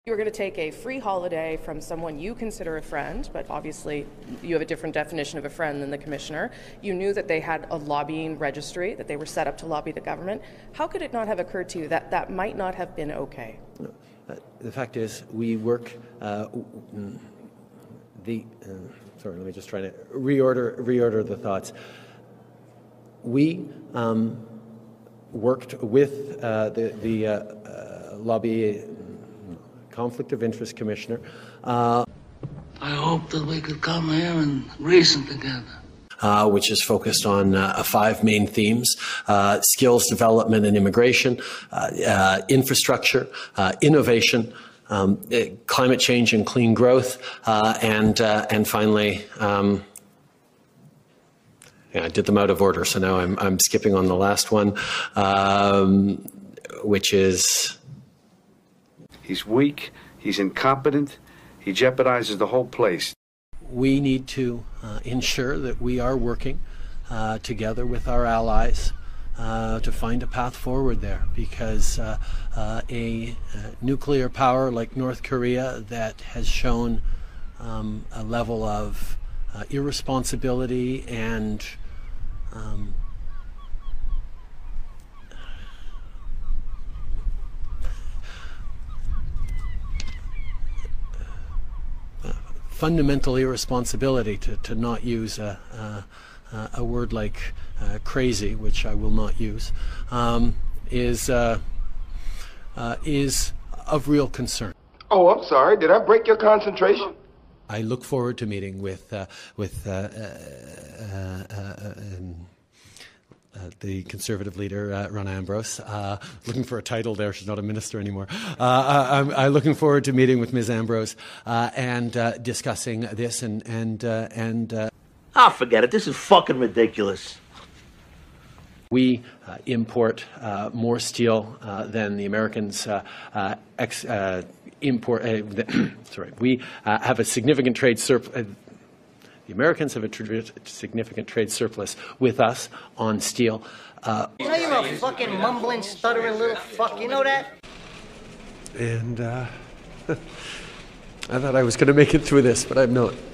You were going to take a free holiday from someone you consider a friend, but obviously you have a different definition of a friend than the commissioner. You knew that they had a lobbying registry, that they were set up to lobby the government. How could it not have occurred to you that that might not have been okay? The fact is, we work. Sorry, let me just try to reorder the thoughts. We worked with the lobby. Conflict of Interest Commissioner. I hope that we could come here and reason together. Which is focused on 5 main themes: skills development and immigration, infrastructure, innovation, climate change and clean growth, and finally, I did them out of order, so now I'm skipping on the last one, which is. He's weak, he's incompetent, he jeopardizes the whole place. We need to ensure that we are working together with our allies to find a path forward there, because a nuclear power like North Korea that has shown a level of irresponsibility and fundamental irresponsibility, to not use a word like crazy, which I will not use, is of real concern. Oh, I'm sorry. Did I break your concentration? I look forward to meeting with the Conservative leader, Rona Ambrose. Looking for a title there. She's not a minister anymore. I'm looking forward to meeting with Ms. Ambrose and discussing this and forget it. This is fucking ridiculous. We import more steel than the Americans import. We have a significant trade surplus. The Americans have a significant trade surplus with us on steel. You know you're a fucking mumbling, stuttering little fuck. You know that? And I thought I was going to make it through this, but I'm not.